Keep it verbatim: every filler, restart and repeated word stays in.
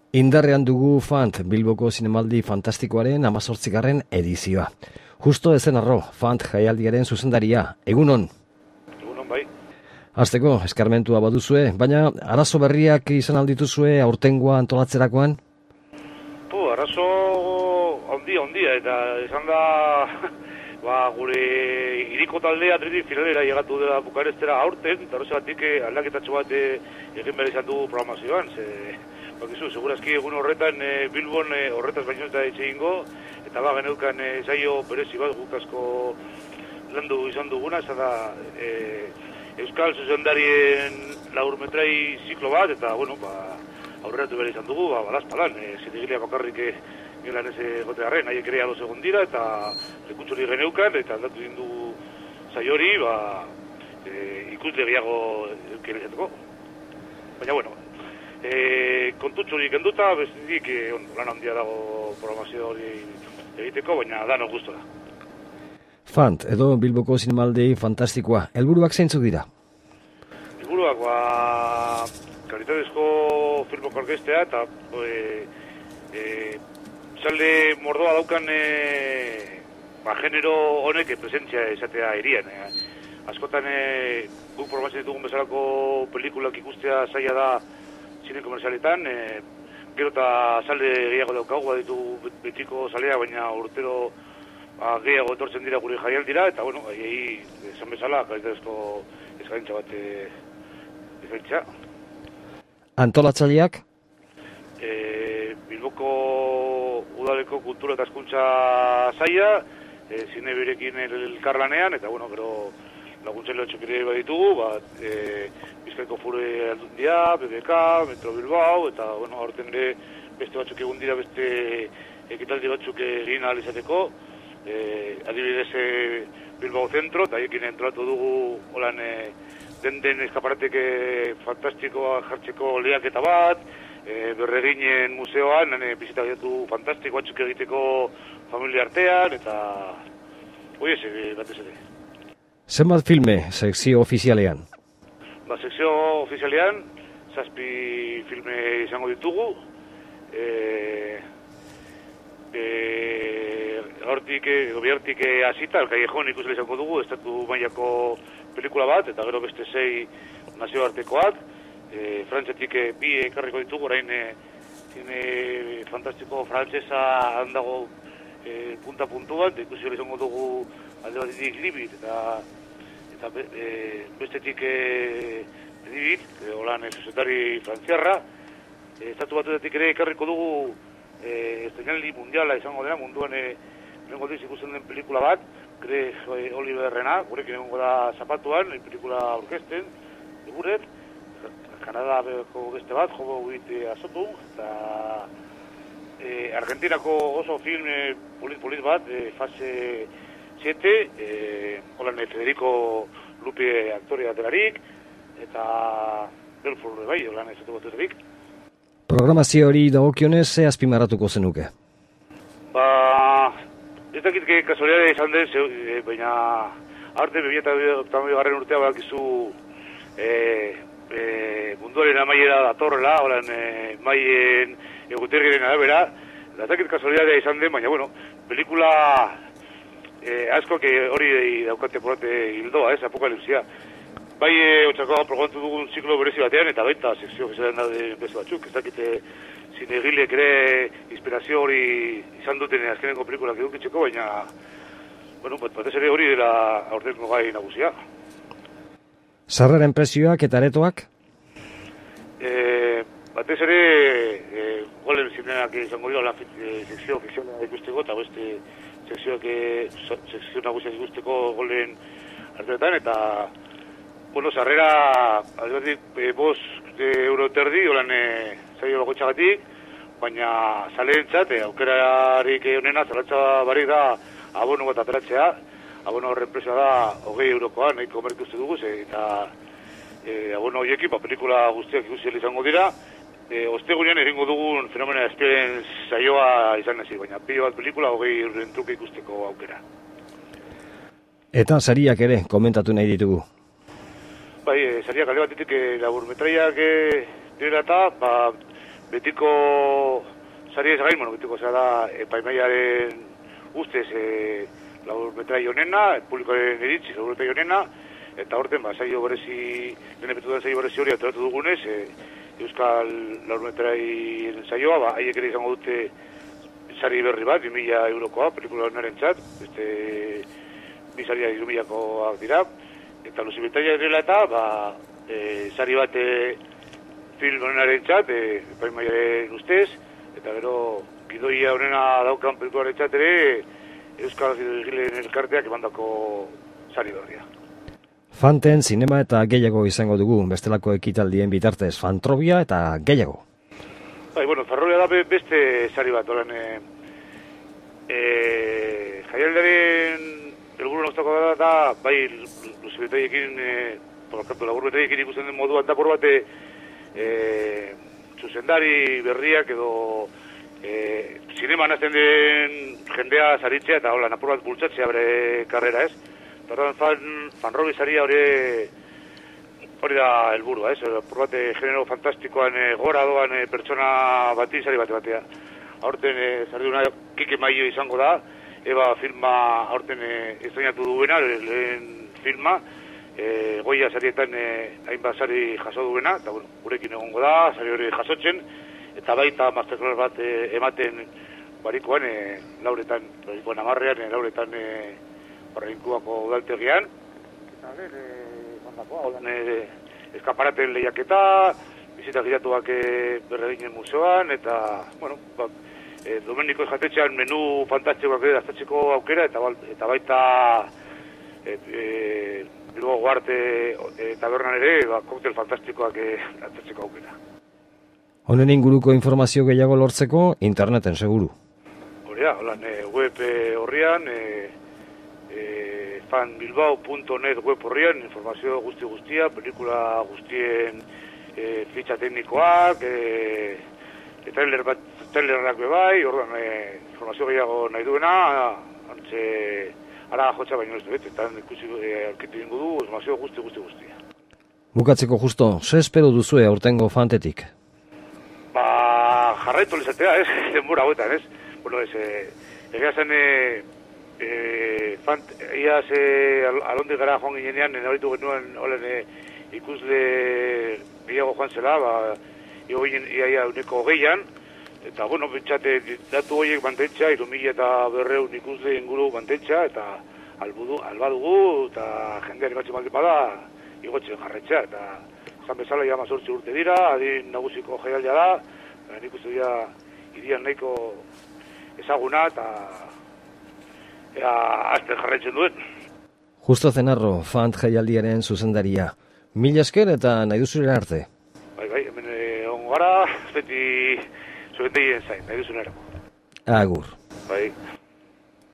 Indarrean dugu Fant, Bilboko zinemaldi fantastikoaren hamazortzigarren edizioa. Justo ezen arro, Fant jaialdiaren zuzendaria, egunon? Egunon, bai. Hasteko, eskarmentua baduzue, baina arazo berriak izan aldituzue aurtengoa antolatzerakoan? Pu, arazo ondia, ondia, eta izan da, ba, gure iriko taldea atreti finalera llegatu dela Bukarestera aurten, eta horregatik aldaketatxo bat egin behar izan du programazioan, ze... Bakizu, segurazki egun horretan e, Bilbon e, horretaz baino ez da etxe ingo, eta ba, geneukan e, zaio berezi bat guk asko landu izan duguna, ez da e, Euskal Zuzendarien laurmetrai ziklo bat, eta, bueno, ba, aurreratu behar izan dugu, ba, balazpalan, e, zinegileak bakarrik gelan ez egote garren, nahiek ere ados egon dira, eta lekutxori geneukan, eta aldatu egin du zaio hori, ba, e, ikusle gehiago eukera izateko. Baina, bueno, E, kontutxo hori kenduta, bestetik e, on, lan handia dago programazio hori egiteko, baina dano gustora. Fant, edo Bilboko zinemaldi fantastikoa, helburuak zeintzuk dira? Helburuak, ba, kalitatezko filmok orkestea, eta e, e, salde mordoa daukan e, ba, genero honek presentzia esatea irian. E, askotan e, guk programazio ditugun bezalako pelikulak ikustea zaila da zine komerzialetan, e, gero eta salde gehiago daukagu, baditu betiko salea, baina urtero ba, gehiago etortzen dira gure jaialdira, eta, bueno, ahi, esan bezala, kalitatezko eskaintza bat e, eskaintza. Antolatzaileak? E, Bilboko udaleko kultura eta hezkuntza saila, e, zine berekin elkarlanean, eta, bueno, gero laguntzaile batzuk ere baditugu, bat, e, Bizkaiko Fure Aldundia, B B K, Metro Bilbao, eta, bueno, aurten ere beste batzuk egun dira, beste ekitaldi batzuk egin ahal izateko, e, adibidez e, Bilbao Zentro, eta haiekin entratu dugu holan e, den den eskaparateke fantastikoa jartzeko lehiaketa bat, e, Berreginen museoan, e, bizita gaitu fantastiko batzuk egiteko familia artean, eta hoi ez, e, batez ere. Zenbat filme sekzio ofizialean? Ba, sekzio ofizialean, zazpi filme izango ditugu. E, e, Hortik, gobiartik hasita, El Callejón ikusle izango dugu, estatu mailako pelikula bat, eta gero beste sei nazioartekoak. E, Frantzetik bi ekarriko ditugu, orain e, zine fantastiko frantzesa handago e, punta-puntu bat, ikusi izango dugu alde batetik Libit, eta eta e, bestetik e, edibit, e, holan e, zuzendari frantziarra, e, estatu batuetik ere ekarriko dugu e, estenaldi mundiala izango dena, munduan e, nengo diz ikusten den pelikula bat, kre e, Oliverrena, gurekin egongo da zapatuan, e, pelikula orkesten, eguret, Kanadako beste bat, jobo guit azotu, eta e, Argentinako oso film e, polit-polit bat, e, fase siete, eh, holan Federico Lupi aktorea delarik, eta Belfort bai, holan ez dut delarik. Programazio hori dagokionez ze azpimarratuko zenuke? Ba, ez dakit kasualidade izan den, e, baina arte bi mila garren urtea badakizu e, e, munduaren amaiera datorrela, holan e, maien eguterriren arabera, ez dakit kasualidade izan den, baina bueno, pelikula Eh, asko que hori daukate porate hildoa, ez, apokalipsia. Bai, e, otxako programatu dugun ziklo berezi batean, eta baita sekzio ofizialean daude beste batzuk, ez dakite zinegilek ere inspirazio hori izan duten azkeneko pelikulak edukitzeko, baina, bueno, bat, batez ere hori dela aurtengo gai nagusia. Sarreren prezioak eta aretoak? Eh, batez ere, e, golen zinenak izango dira la e, sekzio ofiziala ikusteko, eta beste sekzioak sekzio nagusiak ikusteko golen arteetan, eta bueno, sarrera aldetik e, bos e, euro terdi, holan e, zailo bakoitzagatik, baina zaleentzat, e, aukerarik honena, zalatza barik da abono bat ateratzea, abono horren prezioa da hogei eurokoa, nahiko merke uste dugu, eta e, abono horiekin, ba, pelikula guztiak ikusi izango dira, E, ostegunean eringo dugun fenomena esperen saioa izan nazi, baina pilo bat pelikula hogei urren truke ikusteko aukera. Eta sariak ere komentatu nahi ditugu. Bai, e, sariak alde batetik e, laburmetraiak e, dira eta, ba, betiko sari ez gain, bueno, betiko zara da epaimaiaren ustez e, laburmetrai honena, publikoaren iritzi laburmetrai honena, eta horten, ba, saio berezi, denepetu den saio berezi hori ateratu dugunez, e, Euskal laburmetrai saioa, ba, haiek ere izango dute sari berri bat, bi mila eurokoa, pelikula honaren txat, beste bi saria hiru milakoak dira, eta luzibetaia dela eta, ba, e, sari bat e, film honenaren txat, e, epaimaiaren ustez, eta gero gidoia honena daukan pelikularen txat ere, Euskal Gidoigileen elkarteak emandako sari berria. Fanten zinema eta gehiago izango dugu, bestelako ekitaldien bitartez, Fantrobia eta gehiago. Bai, bueno, Fantrobia da beste sari bat, holan, e, e, jaialdaren helburu nostako da, da, bai, luzibetaiekin, e, porkatu, laburbetaiekin ikusten den moduan da, por bate, e, zuzendari berriak edo e, zinema nazten den jendea saritzea eta hola, apur bat bultzatzea bere karrera, ez? Eta fan, fanrobi saria hori hori da helburua, ez? Apur bat genero fantastikoan e, gora doan e, pertsona bati sari bate batea. Aurten e, sarduna Kike Maio izango da, Eba filma aurten e, estrenatu duena, lehen filma, e, Goia sarietan e, hainbat sari jaso duena, eta bueno, gurekin egongo da, sari hori jasotzen, eta baita masterclass bat e, ematen barikoan, e, lauretan, barikoan amarrean, e, lauretan e, barrinkuako udaltegian. Eta ber, e, bandako, hau dan, e, eskaparaten lehiaketa, bizita giratuak e, berreginen museoan, eta, bueno, ba, e, Domeniko jatetxean menu fantastikoak ere daztatzeko aukera, eta, eta baita e, e, Bilbao Guarte e, tabernan ere, ba, koktel fantastikoak e, daztatzeko aukera. Honen inguruko informazio gehiago lortzeko, interneten seguru. Hori da, holan, e, web horrian, e, e, fanbilbao punto net web horrian, informazio guzti-guztia, pelikula guztien e, fitxa teknikoak, e, trailer bat, trailerrak bebai, orduan, e, informazio gehiago nahi duena, antze, ara jotza baino ez dut, eta ikusi e, aurkitu ingo du, informazio guzti-guzti-guztia. Bukatzeko justo, ze espero duzue aurtengo Fantetik? Ba, jarraitu lizatea, ez, denbora hauetan, ez? Bueno, ez, e, egia zen, e, e, fant, ia ze al, alondik gara joan ginean, nabaritu genuen, olen, e, ikusle gehiago joan zela, ba, igo ginen, ia, ia, uneko geian, eta, bueno, bentsate, datu horiek mantentxa, irumila eta berreun ikusle inguru mantentxa, eta albudu, albadugu, eta jendean imatxe maldin bada, igotzen jarretxea, eta zan bezala ja mazortzi urte dira, adin nagusiko jaialdia da, nik uste dira irian nahiko ezaguna, eta ea azten jarraitzen duen. Justo Zenarro, Fant jaialdiaren zuzendaria. Mila esker eta nahi duzure arte. Bai, bai, hemen egon gara, beti zueteien zain, nahi duzune erako. Agur. Bai.